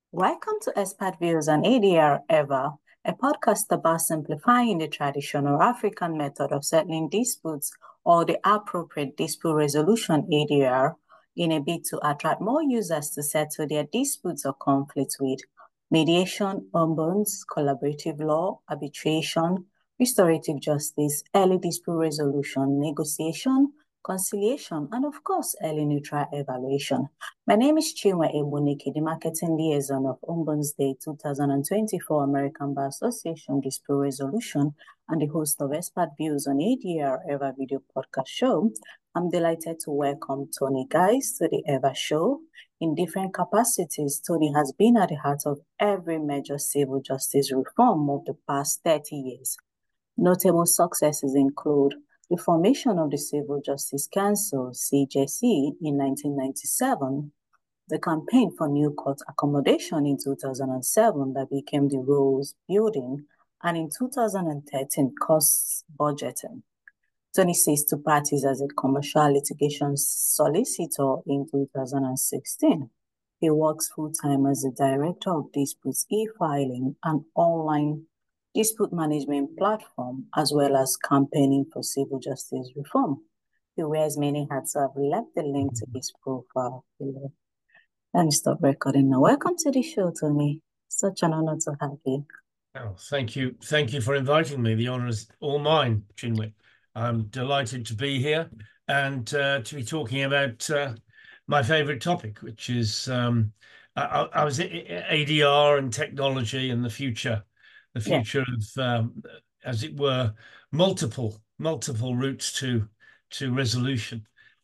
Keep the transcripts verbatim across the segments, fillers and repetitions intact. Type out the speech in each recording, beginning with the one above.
Welcome to Expert Views on A D R EVA, a podcast about simplifying the traditional African method of settling disputes or the appropriate dispute resolution A D R in a bid to attract more users to settle their disputes or conflicts with mediation, ombuds, collaborative law, arbitration, restorative justice, early dispute resolution, negotiation, conciliation, and of course, early neutral evaluation. My name is Chinwe Ebunike, the marketing liaison of Ombuds Day twenty twenty-four American Bar Association Dispute Resolution and the host of Expert Views on A D R EVA video podcast show. I'm delighted to welcome Tony Guys to the EVA show. In different capacities, Tony has been at the heart of every major civil justice reform of the past thirty years. Notable successes include the formation of the Civil Justice Council, C J C, in nineteen ninety-seven, the campaign for new court accommodation in two thousand seven that became the rules building, and in two thousand thirteen, costs budgeting. Tony ceased to practice as a commercial litigation solicitor in two thousand sixteen. He works full-time as the director of disputes e-filing and online dispute management platform, as well as campaigning for civil justice reform. He wears many hats, so I've left the link to his profile below. Let me stop recording now. Welcome to the show, Tony. Such an honor to have you. Oh, thank you. Thank you for inviting me. The honor is all mine, Chinwe. I'm delighted to be here and uh, to be talking about uh, my favorite topic, which is um, I, I was A D R and technology and the future, the future yeah. of, um, as it were, multiple multiple routes to to resolution.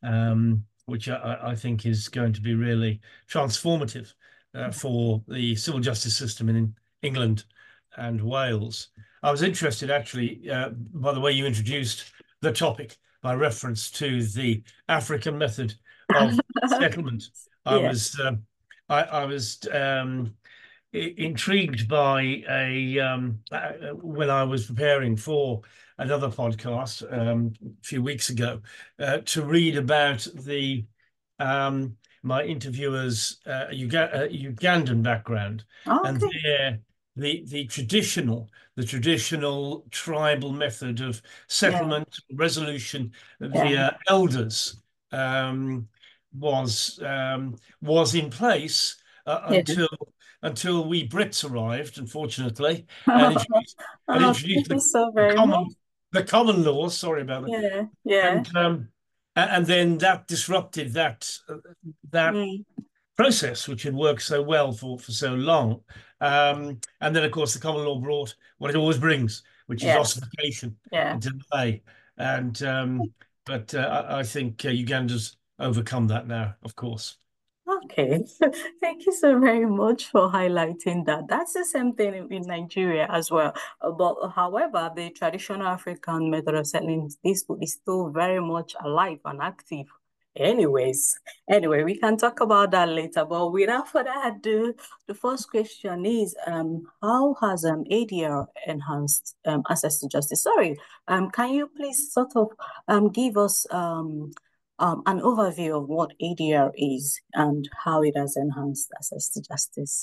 Um, which I, I think is going to be really transformative uh, for the civil justice system in England and Wales. I was interested, actually, uh, by the way you introduced the topic by reference to the African method of settlement. I yeah. was, uh, I, I was um, intrigued by a um, uh, when I was preparing for another podcast um, a few weeks ago uh, to read about the um, my interviewer's uh, Uga uh, Ugandan background Oh, okay. and their the the traditional the traditional tribal method of settlement yeah. resolution via yeah. elders um, was um, was in place uh, yeah. until. Until we Brits arrived, unfortunately, and introduced, oh, and introduced the, so the common much. the common law. Sorry about that. Yeah, yeah. And um, and then that disrupted that uh, that mm. process, which had worked so well for for so long. Um, and then, of course, the common law brought what it always brings, which is yes. ossification yeah. and delay. And um, but uh, I, I think uh, Uganda's overcome that now, of course. Okay, thank you so very much for highlighting that. That's the same thing in Nigeria as well. But however, the traditional African method of settling dispute is still very much alive and active. Anyways, anyway, we can talk about that later. But without further ado, the first question is, um, how has um, A D R enhanced um, access to justice? Sorry, um, can you please sort of um, give us um, Um, an overview of what A D R is and how it has enhanced access to justice?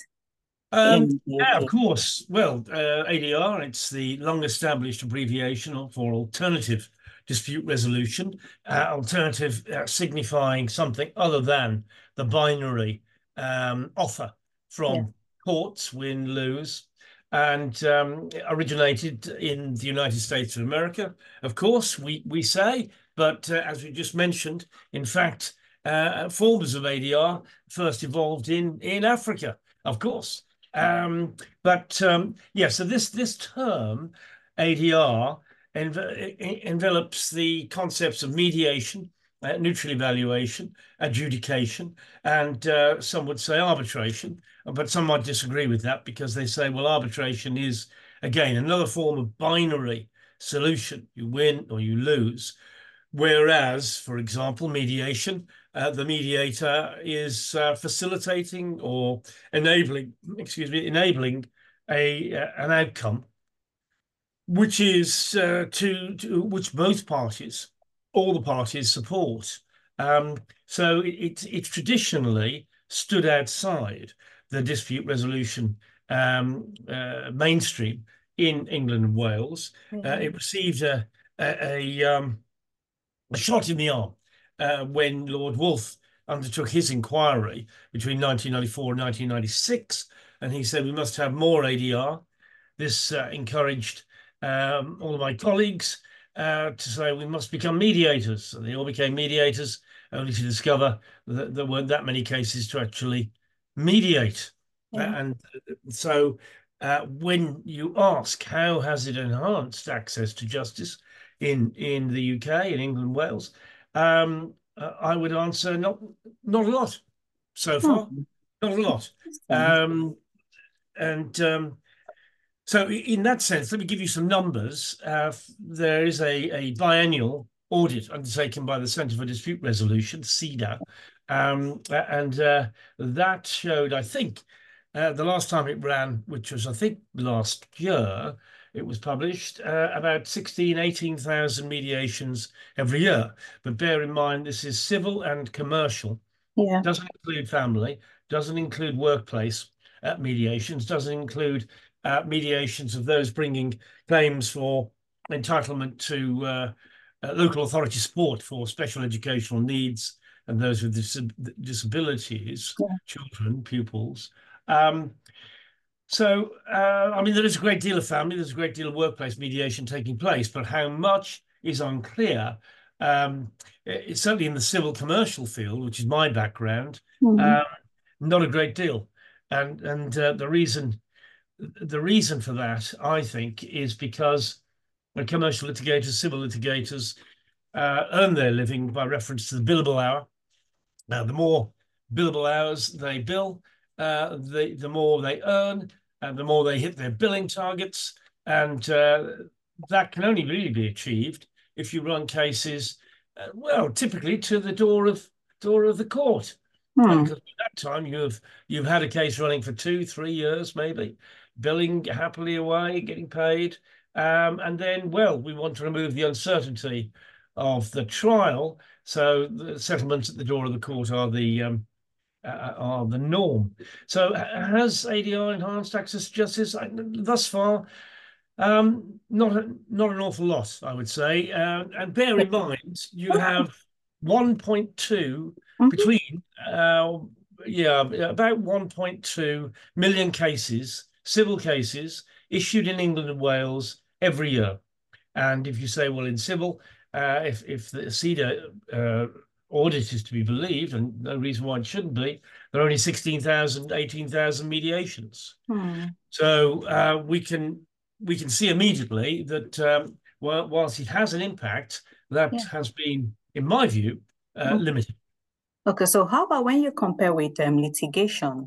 Um, yeah, of course. Well, uh, A D R, it's the long-established abbreviation for Alternative Dispute Resolution, uh, alternative uh, signifying something other than the binary um, offer from yeah. courts, win, lose, and um, originated in the United States of America, of course, we, we say, but uh, as we just mentioned, in fact, uh, forms of A D R first evolved in, in Africa, of course. Um, but um, yeah, so this this term A D R env envelops the concepts of mediation, uh, neutral evaluation, adjudication, and uh, some would say arbitration. But some might disagree with that because they say, well, arbitration is again another form of binary solution. You win or you lose. Whereas, for example, mediation, uh, the mediator is uh, facilitating or enabling, excuse me, enabling a uh, an outcome, which is uh, to, to which both parties, all the parties support. Um, so it, it, it traditionally stood outside the dispute resolution um, uh, mainstream in England and Wales. Mm-hmm. uh, it received a, a, a, um, a shot in the arm uh, when Lord Woolf undertook his inquiry between nineteen ninety-four and nineteen ninety-six, and he said we must have more A D R. This uh, encouraged um, all of my colleagues uh, to say we must become mediators. So they all became mediators, only to discover that there weren't that many cases to actually mediate. Yeah. And so uh, when you ask how has it enhanced access to justice in, in the U K, in England, Wales, um, uh, I would answer not, not a lot so far, hmm. not a lot. Um, and um, so in that sense, let me give you some numbers. Uh, there is a, a biannual audit undertaken by the Centre for Dispute Resolution, C D A, um, and uh, that showed, I think, uh, the last time it ran, which was, I think, last year, it was published, uh, about sixteen, eighteen thousand mediations every year. But bear in mind, this is civil and commercial. Yeah. Doesn't include family, doesn't include workplace uh, mediations, doesn't include Uh, mediations of those bringing claims for entitlement to uh, uh, local authority support for special educational needs and those with dis disabilities, yeah. children, pupils. Um, so, uh, I mean, there is a great deal of family, there's a great deal of workplace mediation taking place, but how much is unclear. Um, it's certainly in the civil commercial field, which is my background, mm-hmm. uh, not a great deal. And, and uh, the reason The reason for that, I think, is because when commercial litigators, civil litigators uh, earn their living by reference to the billable hour. Now, the more billable hours they bill, uh, the, the more they earn, and the more they hit their billing targets. And uh, that can only really be achieved if you run cases, uh, well, typically to the door of door of the court. Hmm. Because at that time, you've you've had a case running for two, three years, maybe, billing happily away, getting paid. Um, and then, well, we want to remove the uncertainty of the trial. So the settlements at the door of the court are the um, uh, are the norm. So has A D R enhanced access to justice? Thus far, um, not, a, not an awful lot, I would say. Uh, and bear in mind, you have one point two mm-hmm. between, uh, yeah, about one point two million cases, civil cases, issued in England and Wales every year. And if you say, well, in civil, uh, if, if the C D A uh, audit is to be believed, and no reason why it shouldn't be, there are only sixteen thousand, eighteen thousand mediations. Hmm. So uh, we can we can see immediately that um, well, whilst it has an impact, that yeah. has been, in my view, uh, mm-hmm. limited. Okay, so how about when you compare with um, litigation?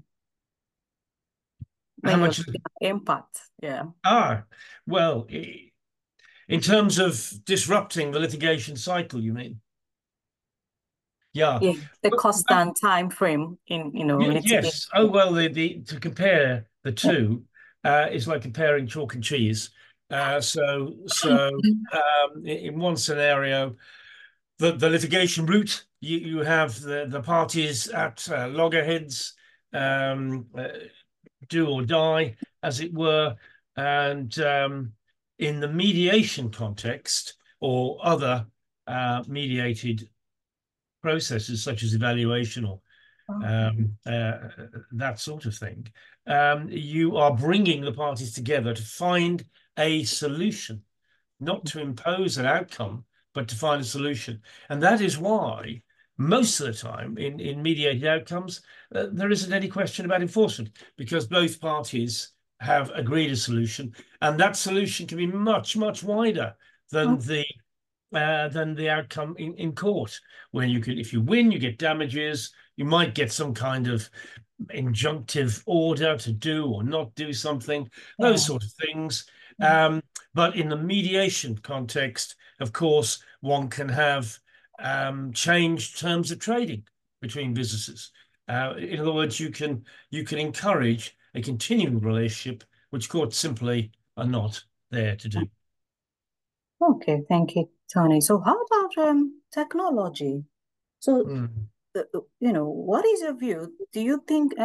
When how much impact? Yeah. Ah, well, in terms of disrupting the litigation cycle, you mean? Yeah. yeah the cost but, and time frame in you know yeah, litigation. Yes. Oh well, the, the to compare the two uh, is like comparing chalk and cheese. Uh, so so um, in one scenario, the the litigation route, you you have the the parties at uh, loggerheads, um, uh, do or die, as it were, and um, in the mediation context or other uh, mediated processes such as evaluation or um, uh, that sort of thing, um, you are bringing the parties together to find a solution, not to impose an outcome, but to find a solution. And that is why most of the time in, in mediated outcomes, uh, there isn't any question about enforcement, because both parties have agreed a solution, and that solution can be much, much wider than the uh, than the outcome in, in court, where you could, if you win, you get damages, you might get some kind of injunctive order to do or not do something, those yeah. sort of things. Um, but in the mediation context, of course, one can have um, changed terms of trading between businesses. Uh, in other words, you can you can encourage a continuing relationship, which courts simply are not there to do. Okay, thank you, Tony. So how about um, technology? So, mm. uh, you know, what is your view? Do you think um,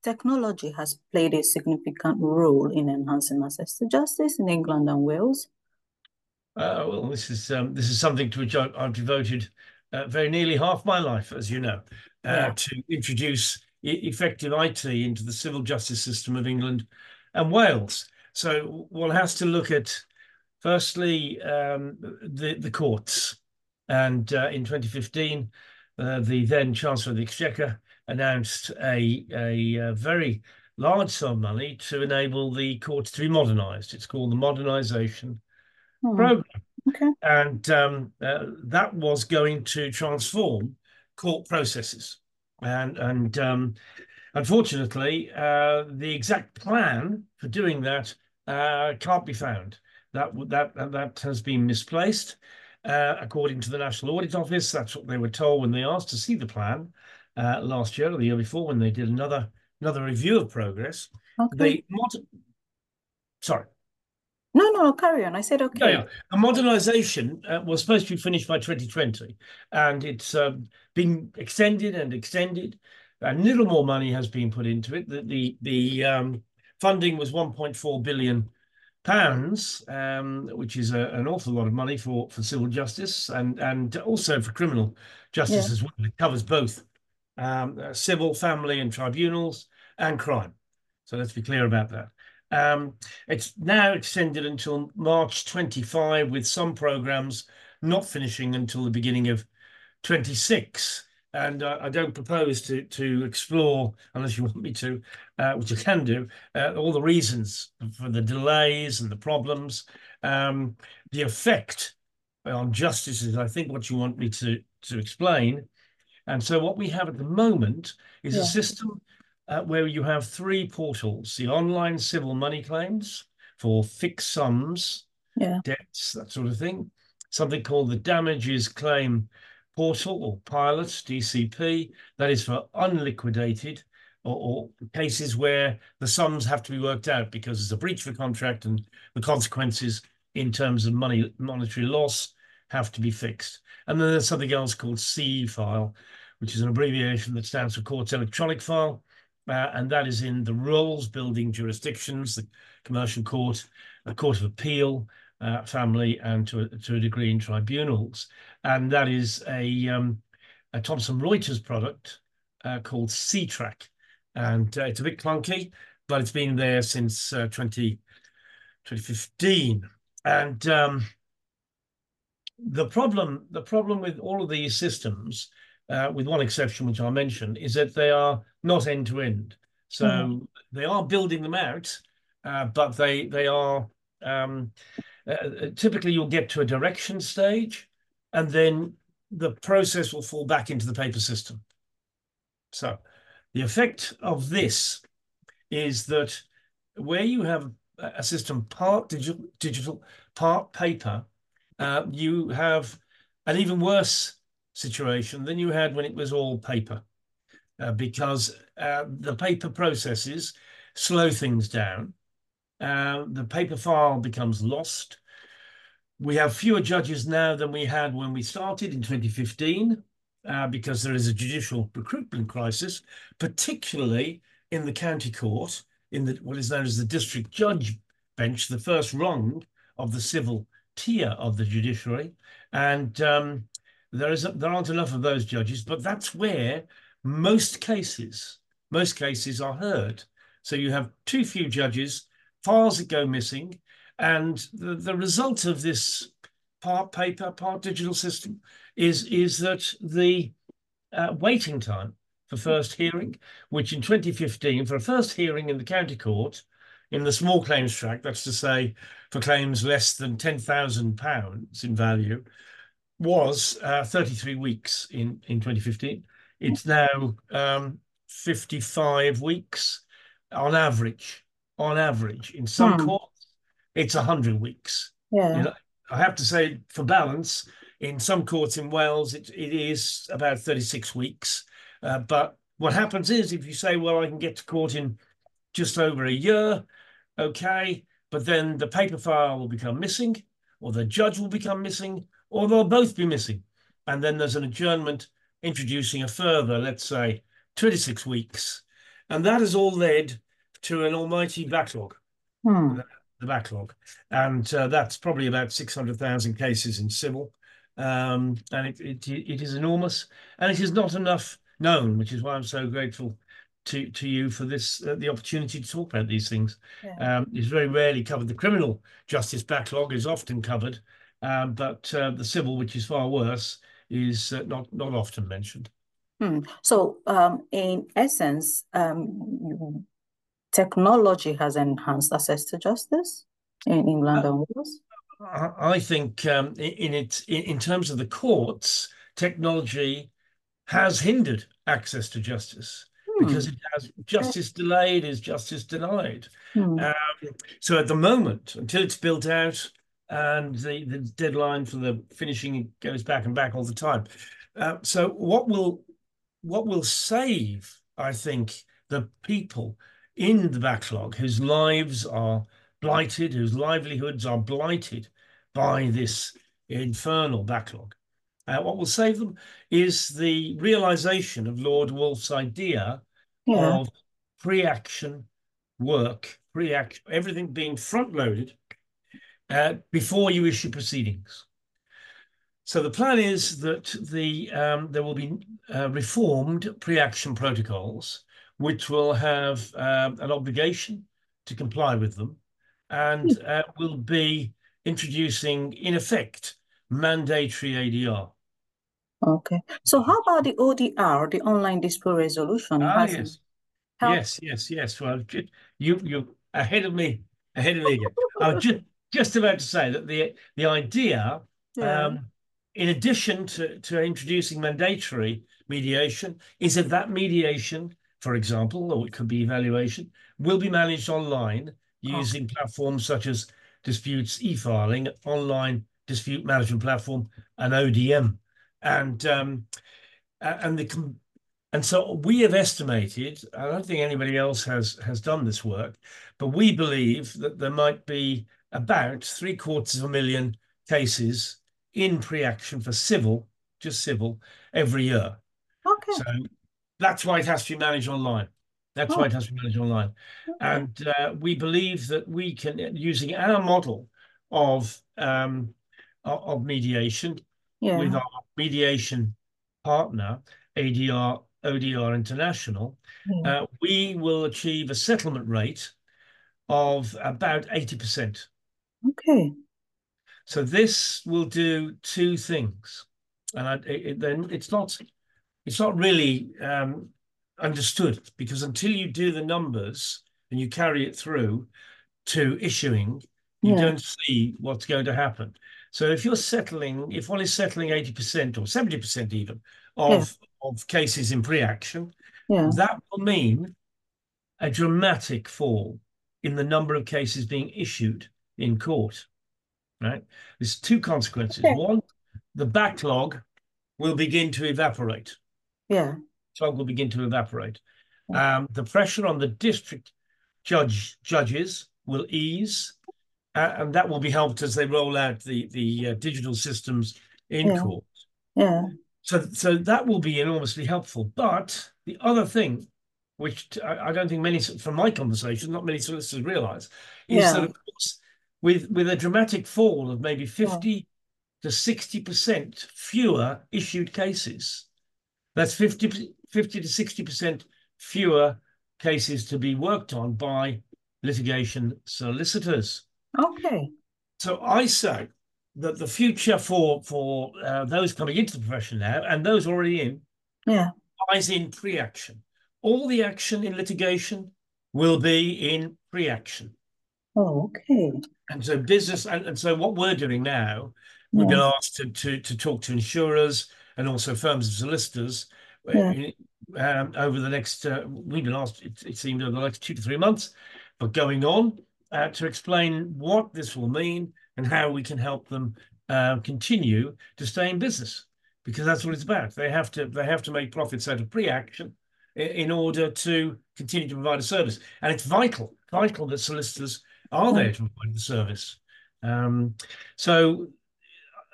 technology has played a significant role in enhancing access to justice in England and Wales? Uh, well, this is um, this is something to which I, I've devoted uh, very nearly half my life, as you know, uh, yeah. to introduce e effective I T into the civil justice system of England and Wales. So one has to look at, firstly, um, the the courts, and uh, in twenty fifteen, uh, the then Chancellor of the Exchequer announced a, a a very large sum of money to enable the courts to be modernised. It's called the Modernisation Hmm. program. Okay. And um, uh, that was going to transform court processes. And, and um, unfortunately, uh, the exact plan for doing that uh, can't be found. That, that, that has been misplaced. Uh, according to the National Audit Office, that's what they were told when they asked to see the plan uh, last year or the year before, when they did another, another review of progress. Okay. They Sorry. No, no, carry on. I said okay. Yeah, yeah. A modernisation uh, was supposed to be finished by twenty twenty, and it's um, been extended and extended. And little more money has been put into it. The the, the um, funding was one point four billion pounds, um, which is a, an awful lot of money for for civil justice and and also for criminal justice yeah. as well. It covers both um, uh, civil, family, and tribunals, and crime. So let's be clear about that. Um, it's now extended until March twenty-five, with some programs not finishing until the beginning of twenty-six. And uh, I don't propose to to explore, unless you want me to, uh, which I can do, uh, all the reasons for the delays and the problems. Um, the effect on justice is, I think, what you want me to, to explain. And so what we have at the moment is yeah. a system Uh, where you have three portals: the online civil money claims for fixed sums, yeah. debts, that sort of thing. Something called the damages claim portal, or pilot, D C P, that is for unliquidated or, or cases where the sums have to be worked out because there's a breach of a contract and the consequences in terms of money, monetary loss have to be fixed. And then there's something else called C-file, which is an abbreviation that stands for Courts Electronic File. Uh, and that is in the rules-building jurisdictions, the Commercial Court, the Court of Appeal, uh, family, and to a, to a degree in tribunals. And that is a, um, a Thomson Reuters product uh, called C-Track. And uh, it's a bit clunky, but it's been there since uh, twenty fifteen. And um, the problem, the problem with all of these systems, Uh, with one exception, which I'll mention, is that they are not end-to-end. So mm-hmm. they are building them out, uh, but they they are um, uh, typically you'll get to a direction stage, and then the process will fall back into the paper system. So the effect of this is that where you have a system part digital, digital part paper, uh, you have an even worse situation than you had when it was all paper, uh, because uh, the paper processes slow things down. Uh, the paper file becomes lost. We have fewer judges now than we had when we started in twenty fifteen, uh, because there is a judicial recruitment crisis, particularly in the county court, in the, what is known as the district judge bench, the first rung of the civil tier of the judiciary. And um, There is a, there aren't enough of those judges, but that's where most cases, most cases are heard. So you have too few judges, files that go missing, and the, the result of this part paper, part digital system is, is that the uh, waiting time for first hearing, which in twenty fifteen, for a first hearing in the county court, in the small claims tract, that's to say for claims less than ten thousand pounds in value, was uh, thirty-three weeks in, in twenty fifteen. It's now um, fifty-five weeks on average. On average, in some hmm. courts, it's one hundred weeks. Yeah. You know, I have to say, for balance, in some courts in Wales, it, it is about thirty-six weeks. Uh, but what happens is, if you say, well, I can get to court in just over a year, okay, but then the paper file will become missing, or the judge will become missing, or they'll both be missing. And then there's an adjournment introducing a further, let's say, twenty-six weeks. And that has all led to an almighty backlog, Hmm. the, the backlog. And uh, that's probably about six hundred thousand cases in civil. Um, and it, it, it is enormous. And it is not enough known, which is why I'm so grateful to, to you for this, uh, the opportunity to talk about these things. Yeah. Um, it's very rarely covered. The criminal justice backlog is often covered, um, but uh, the civil, which is far worse, is uh, not, not often mentioned. Hmm. So, um, in essence, um, technology has enhanced access to justice in England Uh, and Wales. I think um, in it in, in terms of the courts, technology has hindered access to justice because Hmm. it has justice delayed is justice denied. Hmm. Um, so at the moment, until it's built out and the, the deadline for the finishing goes back and back all the time. Uh, so what will what will save, I think, the people in the backlog whose lives are blighted, whose livelihoods are blighted by this infernal backlog. Uh, what will save them is the realization of Lord Wolf's idea Yeah. of pre-action work, pre-action, everything being front-loaded uh, before you issue proceedings. So the plan is that the um, there will be uh, reformed pre-action protocols, which will have um, an obligation to comply with them, and uh, will be introducing, in effect, mandatory A D R. Okay. So how about the O D R, the online dispute resolution? It Ah, hasn't yes, helped. yes, yes, yes. Well, ju- you you ahead of me, ahead of me again. I was just just about to say that the the idea, Yeah. um, in addition to to introducing mandatory mediation, is that that mediation, for example, or it could be evaluation, will be managed online Oh, using platforms such as Disputes e-filing, online dispute management platform, and O D M, and um, and the and so we have estimated, I don't think anybody else has has done this work, but we believe that there might be about three quarters of a million cases in pre-action for civil, just civil, every year. okay. So that's why it has to be managed online. That's why Oh, it has to be managed online. okay. And uh, we believe that we can, using our model of um, of mediation with Yeah. our mediation partner, A D R, O D R International, Yeah. uh, we will achieve a settlement rate of about eighty percent. Okay. So this will do two things. And I, it, then it's not it's not really um, understood, because until you do the numbers and you carry it through to issuing, you Yeah. don't see what's going to happen. So if you're settling, if one is settling eighty percent or seventy percent even Yeah. of, of cases in pre-action, Yeah. that will mean a dramatic fall in the number of cases being issued in court, right? There's two consequences. Okay. One, the backlog will begin to evaporate. Yeah. Backlog will begin to evaporate. Yeah. Um, the pressure on the district judge judges will ease, uh, and that will be helped as they roll out the the uh, digital systems in Yeah. court. Yeah. So, so that will be enormously helpful. But the other thing, which I, I don't think many, from my conversation, not many solicitors realize, is that Yeah. of course, with with a dramatic fall of maybe Yeah. fifty to sixty percent fewer issued cases, that's fifty, fifty to sixty percent fewer cases to be worked on by litigation solicitors. Okay. So I say that the future for for uh, those coming into the profession now and those already in Yeah. lies in pre-action. All the action in litigation will be in pre-action. Oh, okay. And so business, and, and so what we're doing now, we've Yeah. been asked to, to, to talk to insurers and also firms of solicitors Yeah. um, over the next, uh, we've been asked, it, it seemed over the next two to three months, but going on uh, to explain what this will mean and how we can help them uh, continue to stay in business, because that's what it's about. They have to, they have to make profits out of pre-action in, in order to continue to provide a service. And it's vital, vital that solicitors are Yeah. there to provide the service. Um, so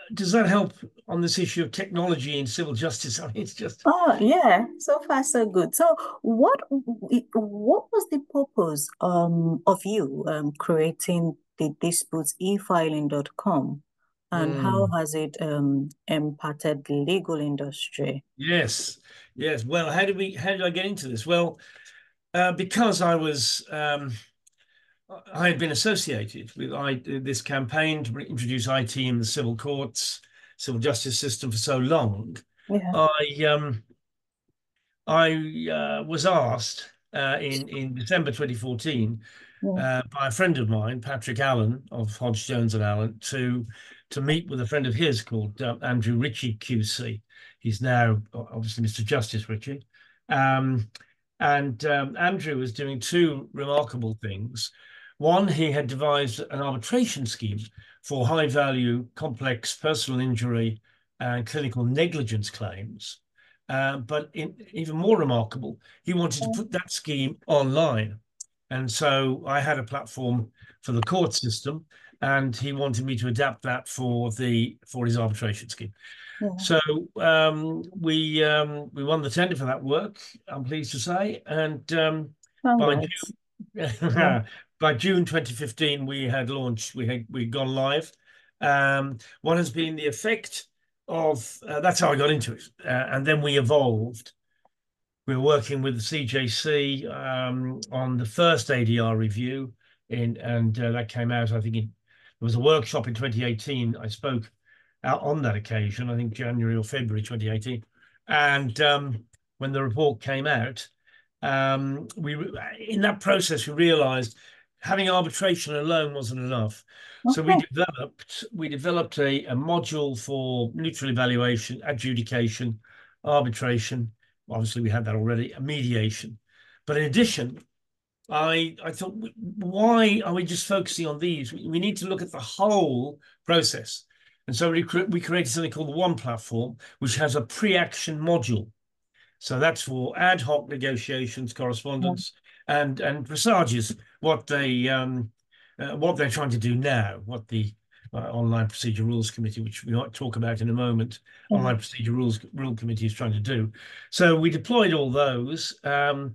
does that help on this issue of technology in civil justice? I mean, it's just. Oh, yeah, so far so good. So what what was the purpose um of you um creating the disputes e filing dot com, and how Mm, has it um impacted the legal industry? yes, yes. Well, how did we? How did I get into this? Well, uh, because I was. Um, I had been associated with I, this campaign to introduce I T in the civil courts, civil justice system for so long. Yeah. I um, I uh, was asked uh, in in December twenty fourteen Yeah. uh, by a friend of mine, Patrick Allen of Hodge Jones and Allen, to to meet with a friend of his called uh, Andrew Ritchie Q C. He's now obviously Mister Justice Ritchie. Um, and um, Andrew was doing two remarkable things. One, he had devised an arbitration scheme for high value, complex personal injury and clinical negligence claims. Uh, but in, even more remarkable, he wanted to put that scheme online. And so I had a platform for the court system, and he wanted me to adapt that for the for his arbitration scheme. Yeah. So um, we um, we won the tender for that work, I'm pleased to say, and um, by Congrats. Yeah. June, by June twenty fifteen we had launched, we had we gone live. Um, what has been the effect of uh, that's how I got into it, uh, and then we evolved. We were working with the C J C um, on the first A D R review, in, and uh, that came out, I think, in, there was a workshop in twenty eighteen. I spoke out on that occasion, I think January or February twenty eighteen. And um, when the report came out, um, we in that process, we realized having arbitration alone wasn't enough. So we Okay. developed we developed a, a module for neutral evaluation, adjudication, arbitration. Obviously, we had that already, mediation. But in addition, I I thought, why are we just focusing on these? We, we need to look at the whole process. And so we, we created something called the One Platform, which has a pre-action module. So that's for ad hoc negotiations, Yeah. correspondence, and and presages what they um, uh, what they're trying to do now, what the uh, Online Procedure Rules Committee, which we might talk about in a moment, Yeah. Online Procedure Rules Rule Committee is trying to do. So we deployed all those. Um,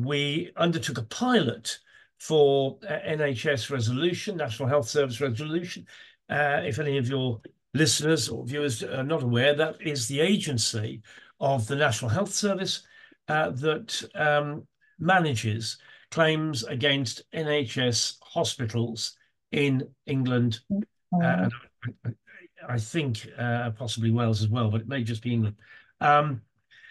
we undertook a pilot for uh, N H S resolution, National Health Service resolution. Uh, if any of your listeners or viewers are not aware, that is the agency of the National Health Service uh, that um, manages claims against N H S hospitals in England, uh, Mm. and I think uh, possibly Wales as well, but it may just be England. Um,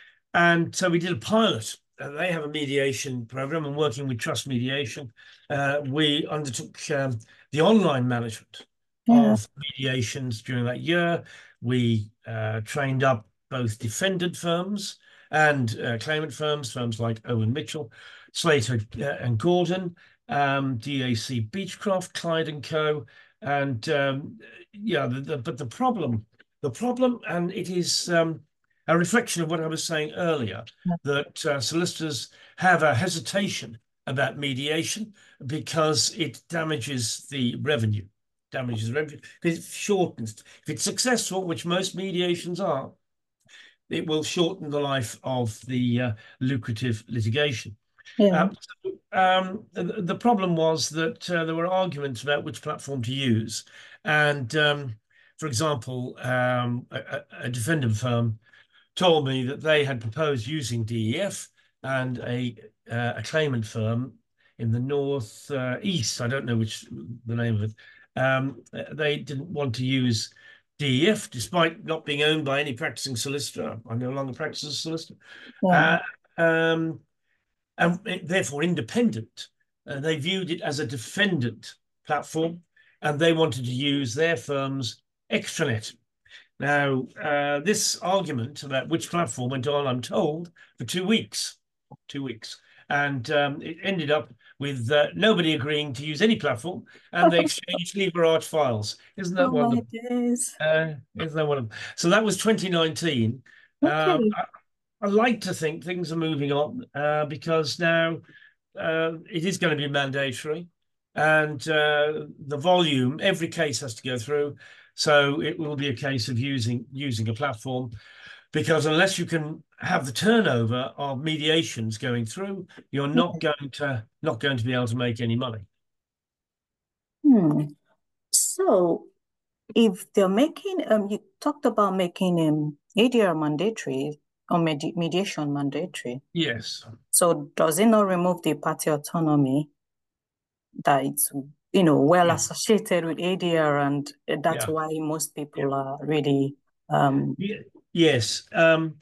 and so we did a pilot. Uh, they have a mediation program, and working with Trust Mediation, uh, we undertook um, the online management Yeah. of mediations during that year. We uh, trained up both defendant firms and uh, claimant firms, firms like Owen Mitchell, Slater uh, and Gordon, um, D A C Beechcroft, Clyde and Co. And um, yeah, the, the, but the problem, the problem, and it is um, a reflection of what I was saying earlier, that uh, solicitors have a hesitation about mediation because it damages the revenue, damages revenue, because it shortens. If it's successful, which most mediations are, it will shorten the life of the uh, lucrative litigation. Yeah. Um, so, um, the, the problem was that uh, there were arguments about which platform to use. And um, for example, um, a, a defendant firm told me that they had proposed using D E F, and a, uh, a claimant firm in the north uh, east, I don't know which the name of it, um, they didn't want to use D E F despite not being owned by any practicing solicitor. I no longer practice as a solicitor. Yeah. Uh, um, and therefore independent. Uh, they viewed it as a defendant platform, and they wanted to use their firm's extranet. Now, uh, this argument about which platform went on, I'm told, for two weeks, two weeks. And um, it ended up with uh, nobody agreeing to use any platform, and they exchanged LibreArch files. Isn't that Oh my wonderful? days. Uh, isn't that wonderful? So that was twenty nineteen. Um, Okay. I, I like to think things are moving on uh, because now uh, it is going to be mandatory, and uh, the volume, every case has to go through. So it will be a case of using using a platform, because unless you can have the turnover of mediations going through, you're not Okay. going to not going to be able to make any money. Hmm. So if they're making, um, you talked about making um, A D R mandatory or medi mediation mandatory. Yes. So does it not remove the party autonomy that it's, you know, well Yeah. associated with A D R, and that's Yeah. why most people Yeah. are really um Yeah. Yes. Um,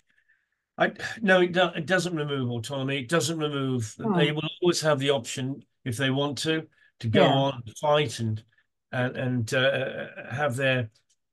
I no, it, do, it doesn't remove autonomy. It doesn't remove. They hmm, will always have the option, if they want to, to go yeah. on, fight, and and and uh, have their.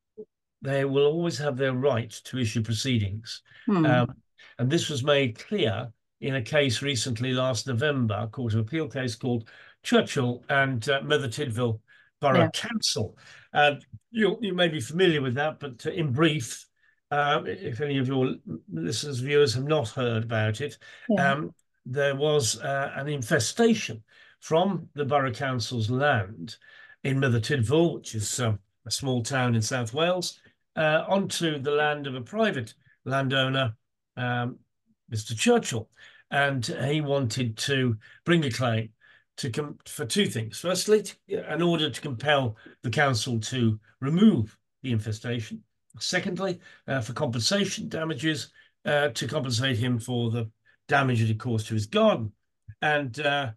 They will always have their right to issue proceedings. Hmm. Um, and this was made clear in a case recently, last November, a Court of Appeal case called Churchill and uh, Merthyr Tydfil Borough Yeah. Council. And you you may be familiar with that, but in brief, uh, if any of your listeners, viewers have not heard about it, Yeah. um, there was uh, an infestation from the Borough Council's land in Merthyr Tydfil, which is um, a small town in South Wales, uh, onto the land of a private landowner, um, Mister Churchill. And he wanted to bring a claim to com for two things. Firstly, to, in order to compel the council to remove the infestation. Secondly, uh, for compensation damages, uh, to compensate him for the damage it had caused to his garden. And uh,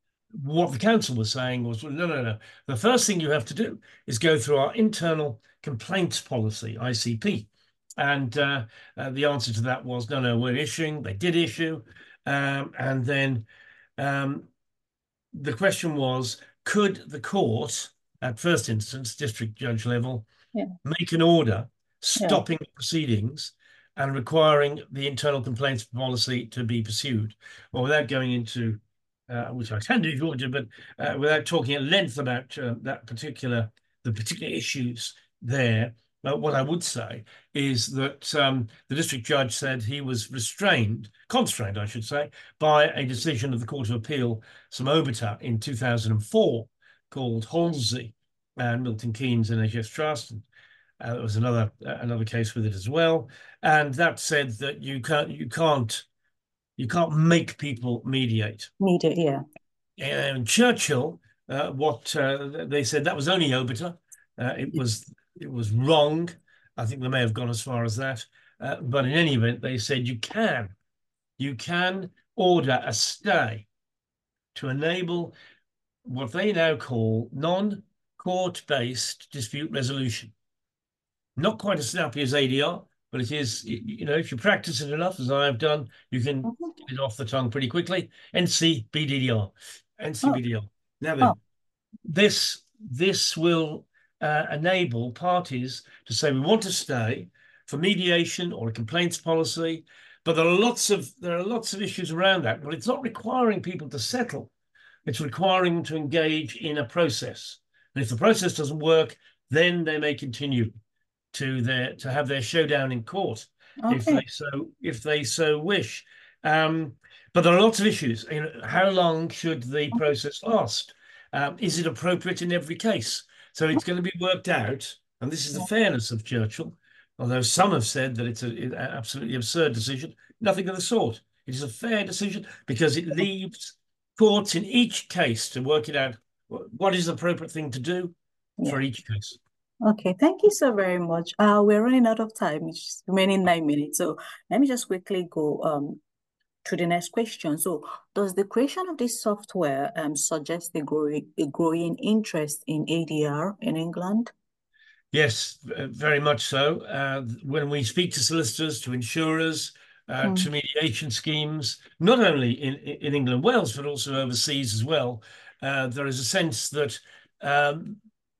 what the council was saying was, well, no, no, no. The first thing you have to do is go through our internal complaints policy, I C P. And uh, uh, the answer to that was, no, no, we're issuing. They did issue. Um, and then um, the question was, could the court, at first instance, district judge level, Yeah. make an order Yeah. stopping proceedings and requiring the internal complaints policy to be pursued? Well, without going into uh, which I can do if you want to, but uh, without talking at length about uh, that particular, the particular issues there, uh, what I would say is that um, the district judge said he was restrained, constrained, I should say, by a decision of the Court of Appeal, Somobita, in two thousand four, called Halsey and Milton Keynes N H S Trust. And, uh, there was another uh, another case with it as well, and that said that you can't you can't you can't make people mediate. Media, yeah. And Churchill, uh, what uh, they said, that was only obiter. Uh, it was it was wrong. I think they may have gone as far as that. Uh, but in any event, they said you can, you can order a stay to enable what they now call non-court-based dispute resolution. Not quite as snappy as A D R, but it is, you know, if you practice it enough, as I have done, you can Mhm. get it off the tongue pretty quickly. N C B D D R, Oh, N C B D R. Now oh, then, this this will uh, enable parties to say we want to stay for mediation or a complaints policy, but there are lots of there are lots of issues around that. But it's not requiring people to settle; it's requiring them to engage in a process. And if the process doesn't work, then they may continue to their to have their showdown in court if okay. they so if they so wish. Um, but there are lots of issues. You know, how long should the process last? Um, is it appropriate in every case? So it's going to be worked out, and this is the fairness of Churchill. Although some have said that it's an absolutely absurd decision, nothing of the sort. It is a fair decision because it leaves courts in each case to work it out. What is the appropriate thing to do Yeah. for each case? Okay, thank you so very much. Uh, we're running out of time. It's remaining nine minutes. So let me just quickly go um to the next question. So does the creation of this software um suggest a growing a growing interest in A D R in England? Yes, very much so. Uh, when we speak to solicitors, to insurers, uh, Mm. to mediation schemes, not only in, in England and Wales, but also overseas as well, uh, there is a sense that um,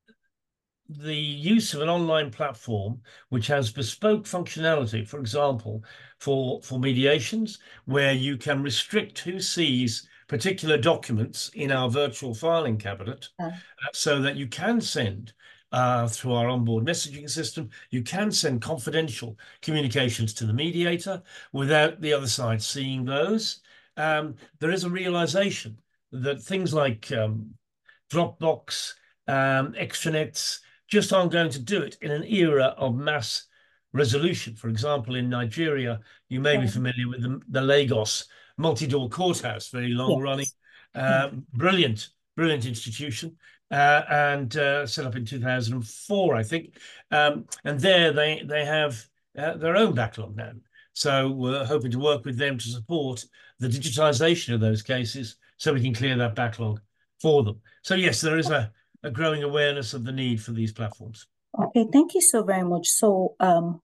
the use of an online platform which has bespoke functionality, for example, for, for mediations, where you can restrict who sees particular documents in our virtual filing cabinet, Uh, uh, so that you can send uh, through our onboard messaging system, you can send confidential communications to the mediator without the other side seeing those. Um, there is a realization that things like um, Dropbox, um, extranets, just aren't going to do it in an era of mass resolution. For example, in Nigeria, you may be familiar with the, the Lagos multi-door courthouse, very long running, uh, brilliant, brilliant institution, uh, and uh, set up in two thousand four, I think. Um, and there they, they have uh, their own backlog now. So we're hoping to work with them to support the digitization of those cases so we can clear that backlog for them. So yes, there is a, a growing awareness of the need for these platforms. Okay, thank you so very much. So um,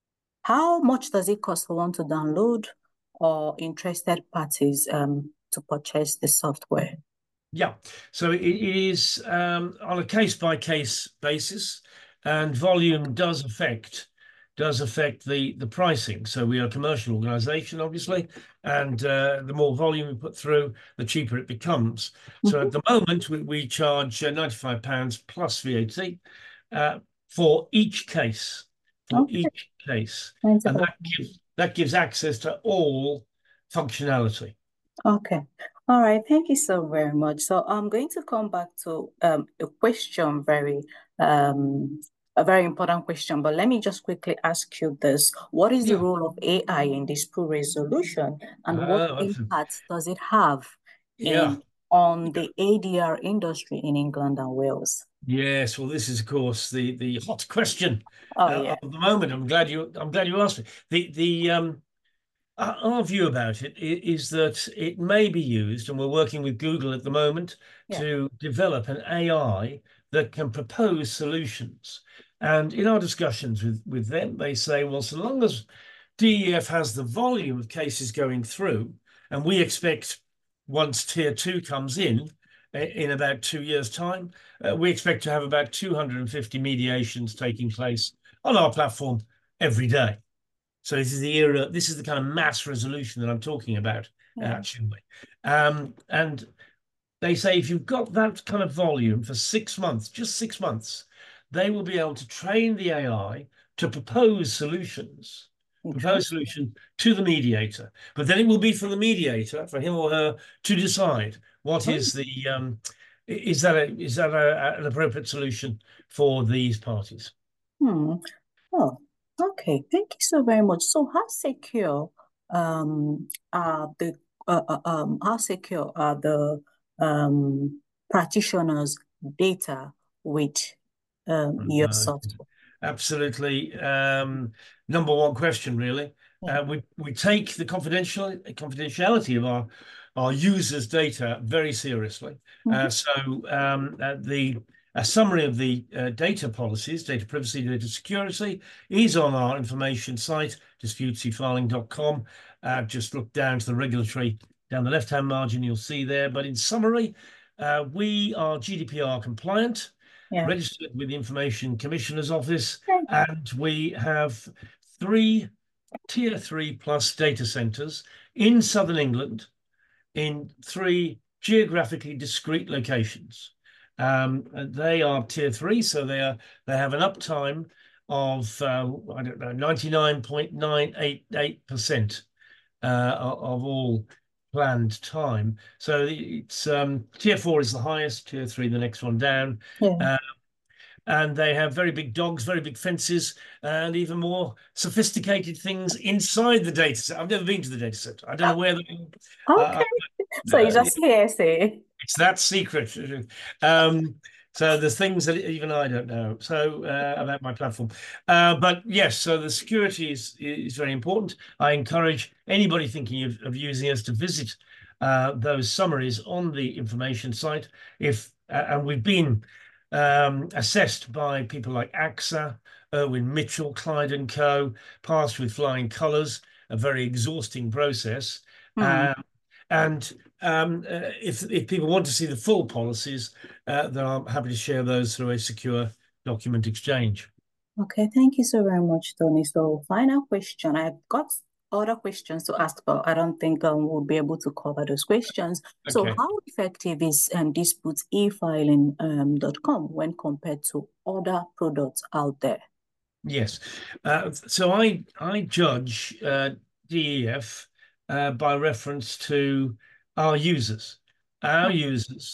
how much does it cost for one to download or interested parties um, to purchase the software? Yeah, so it is um, on a case-by-case basis, and volume does affect does affect the the pricing. So we are a commercial organization, obviously, and uh, the more volume we put through, the cheaper it becomes. Mm-hmm. So at the moment, we, we charge uh, ninety-five pounds plus V A T uh, for each case, for okay. each case, and that gives, that gives access to all functionality. Okay. All right. Thank you so very much. So I'm going to come back to um, a question, very um, a very important question, but let me just quickly ask you this. What is yeah. the role of A I in dispute resolution, and uh, what impact does it have yeah. in, on the A D R industry in England and Wales? Yes, well, this is, of course, the the hot question oh, uh, yeah. of the moment. I'm glad you I'm glad you asked me. The the um our view about it is that it may be used, and we're working with Google at the moment yeah. to develop an A I that can propose solutions. And in our discussions with, with them, they say, well, so long as D E F has the volume of cases going through, and we expect once tier two comes in, in about two years' time, uh, we expect to have about two hundred fifty mediations taking place on our platform every day. So this is the era, this is the kind of mass resolution that I'm talking about, yeah. actually. Um, and they say if you've got that kind of volume for six months, just six months, they will be able to train the A I to propose solutions, okay. propose solution to the mediator. But then it will be for the mediator, for him or her, to decide what oh. is the, um, is that, a, is that a, an appropriate solution for these parties? Hmm. Oh. Okay, thank you so very much. So how secure um, are the uh, uh, um, how secure are the um, practitioners' data with um, your uh, software? Absolutely, um, number one question, really. Yeah. Uh, we we take the confidential confidentiality of our our users' data very seriously. Mm-hmm. uh, so um, uh, the A summary of the uh, data policies, data privacy, data security, is on our information site, disputes e filing dot com. Uh, just look down to the regulatory, down the left-hand margin, you'll see there. But in summary, uh, we are G D P R compliant, yeah. registered with the Information Commissioner's Office, okay. and we have three tier three plus data centres in southern England in three geographically discrete locations. Um, they are tier three, so they are they have an uptime of uh, I don't know ninety-nine point nine eight eight percent uh, of all planned time. So it's um, tier four is the highest, tier three the next one down, yeah. uh, and they have very big dogs, very big fences, and even more sophisticated things inside the data set. I've never been to the data set. I don't know where. They, okay, uh, so you just uh, hear say. It's that secret. Um, so there's things that even I don't know so uh, about my platform. Uh, but yes, so the security is, is very important. I encourage anybody thinking of, of using us to visit uh, those summaries on the information site. If uh, and we've been um, assessed by people like AXA, Irwin Mitchell, Clyde and Co, passed with flying colours, a very exhausting process. Mm. Um, and um, uh, if, if people want to see the full policies, uh, then I'm happy to share those through a secure document exchange. Okay, thank you so very much, Tony. So final question. I've got other questions to ask, but I don't think um, we'll be able to cover those questions. Okay. So how effective is um, disputes e filing dot com um, when compared to other products out there? Yes. Uh, so I, I judge uh, D E F uh, by reference to our users. Our users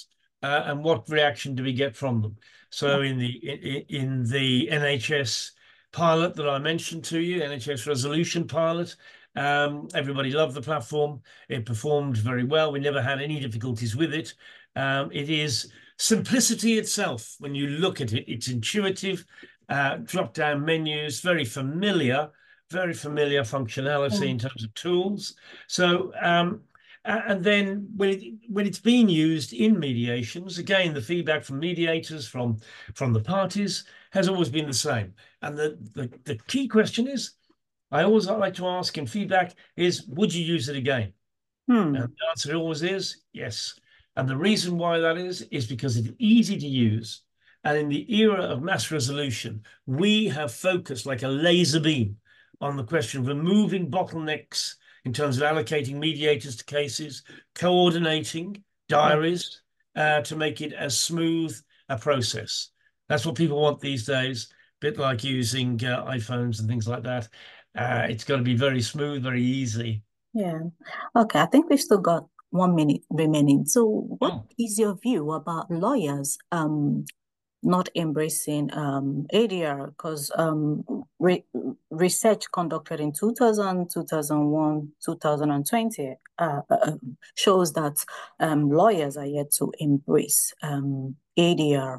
uh, and what reaction do we get from them? So in the in, in the N H S pilot that I mentioned to you, N H S Resolution pilot, um, everybody loved the platform. It performed very well. We never had any difficulties with it. Um, it is simplicity itself. When you look at it, it's intuitive, uh, drop-down menus, very familiar, very familiar functionality in terms of tools. So, um, and then when it when it's being used in mediations, again, the feedback from mediators, from from the parties, has always been the same. And the the, the key question is, I always like to ask in feedback is, would you use it again? Hmm. And the answer always is yes. And the reason why that is, is because it's easy to use. And in the era of mass resolution, we have focused like a laser beam on the question of removing bottlenecks in terms of allocating mediators to cases, coordinating diaries uh, to make it as smooth a process. That's what people want these days, a bit like using uh, iPhones and things like that. Uh, it's got to be very smooth, very easy. Yeah. Okay, I think we've still got one minute remaining. So what Oh. is your view about lawyers um not embracing um A D R? Because um re research conducted in two thousand, two thousand one, two thousand twenty uh, uh, shows that um lawyers are yet to embrace um A D R.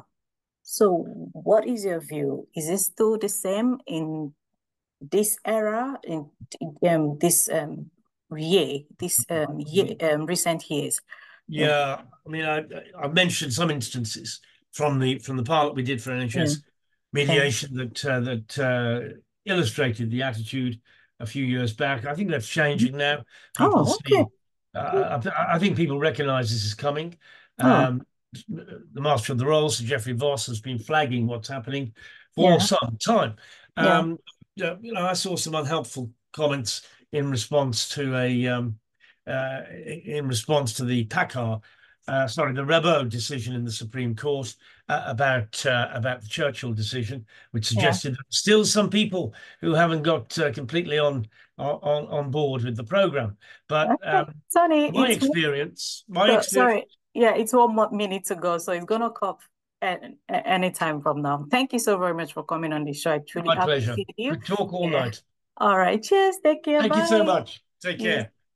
So what is your view? Is it still the same in this era, in um, this um, year, this um, year, um, recent years? Yeah. Yeah, I mean, I I mentioned some instances from the from the pilot we did for N H S Yeah. mediation that uh, that uh, illustrated the attitude a few years back. I think that's changing now. People Oh, okay. see, uh, I, I think people recognise this is coming. Oh, Um, the Master of the Rolls, Sir Geoffrey Voss, has been flagging what's happening for yeah, some time. yeah, Um, you know, I saw some unhelpful comments in response to a um, uh, in response to the PACCAR, uh, sorry, the Rabault decision in the Supreme Court uh, about uh, about the Churchill decision, which yeah. suggested that still some people who haven't got uh, completely on on on board with the program. But Okay. um, Sonny, my it's experience, my so, experience, sorry. Yeah, it's one more minute to go, so it's gonna come at, at any time from now. Thank you so very much for coming on the show. I truly my pleasure. appreciate you. Could talk all Yeah. night. All right. Cheers. Take care. Thank you so Bye. much. Take Yes. care.